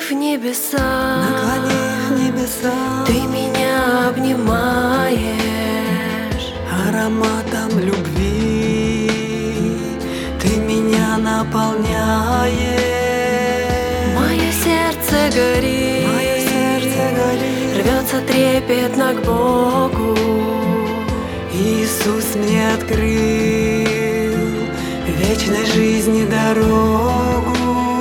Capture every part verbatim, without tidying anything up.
Наклонив небеса, наклонив небеса, ты меня обнимаешь ароматом любви, ты меня наполняешь. Мое сердце горит, Мое сердце горит, рвется трепетно к Богу. Иисус мне открыл вечной жизни дорогу.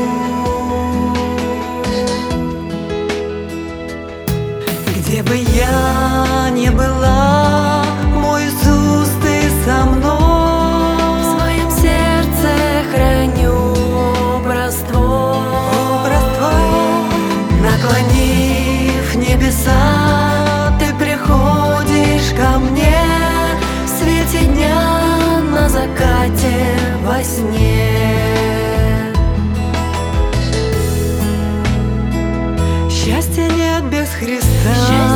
Где бы я ни была, мой Иисус, ты со мной. В своем сердце храню образ Твой. Образ Твой. Наклонив небеса, ты приходишь ко мне в свете дня, на закате, во сне. Счастья нет без Христа.